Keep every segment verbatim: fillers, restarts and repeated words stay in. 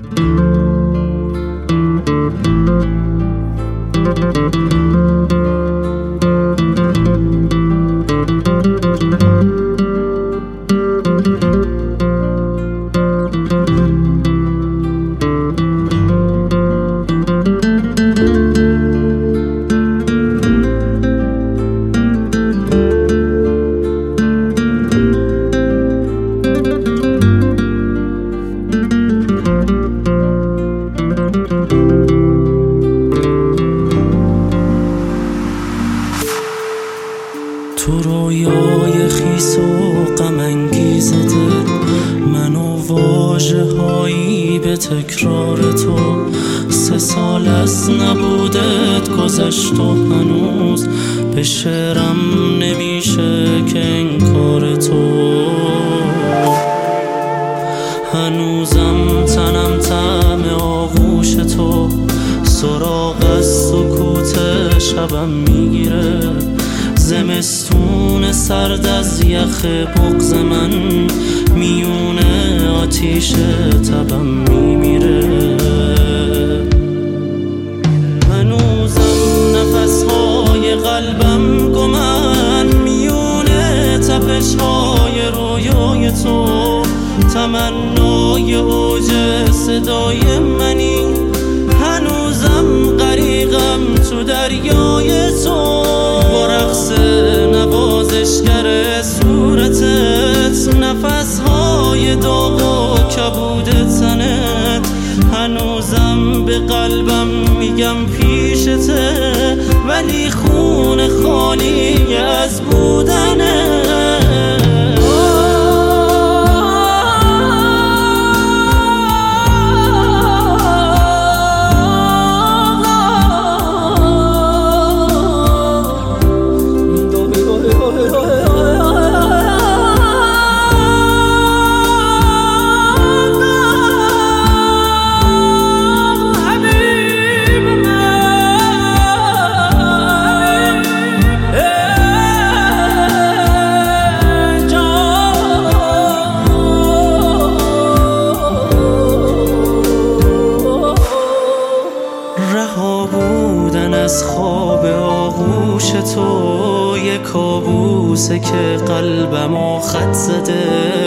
تو رویای خیس و غم انگیز دل، من و واژه هایی به تکرار تو. سه سال از نبودت گذشت و هنوز به شعرم نمیشه که انکار تو. هنوزم تنم طعم آغوش تو، سراغ از سکوت شبم میگیره. زمستون سرد از یخ بغض من، میونه آتیش تبم میمیره. هنوزم نفسهای قلبم گمن، میونه تپشهای رویای تو. تمنای اوج صدای منی، هنوزم غریقم تو دریای تو. با رقص نوازشگر صورتت، نفسهای داغ و کبود تنت، هنوزم به قلبم میگم پیشته، ولی خون خالی از بودنه. رها بودن از خواب آغوش تو، یه کابوسه که قلبمو خط زده.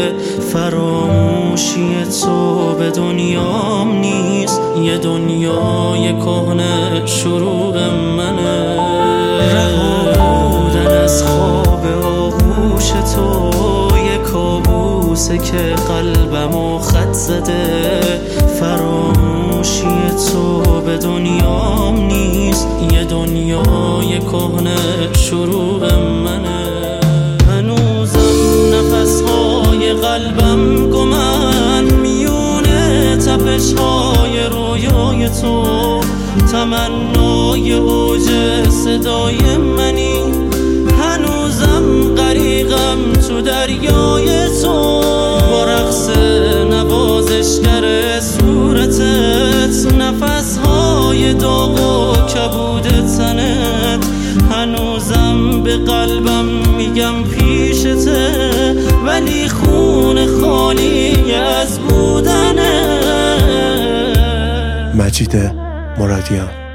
فراموشی تو به دنیام نیست، یه دنیای کهنه شروع منه. رها بودن از خواب آغوش تو، یه کابوسه که قلبمو خط زده. فراموشی تو به دنیام نیست، یه دنیای کهنه شروع منه. هنوزم نفسهای قلبم گمن، میونه تپشهای رویای تو. تمنای اوج صدای منی، هنوزم غریقم تو دریای تو. با رقص نوازشگر صورتت، نفسهای داغ و کبود تنت، هنوزم به قلبم میگم پیشته، ولی خون خالی از بودنه. مجید مرادیان.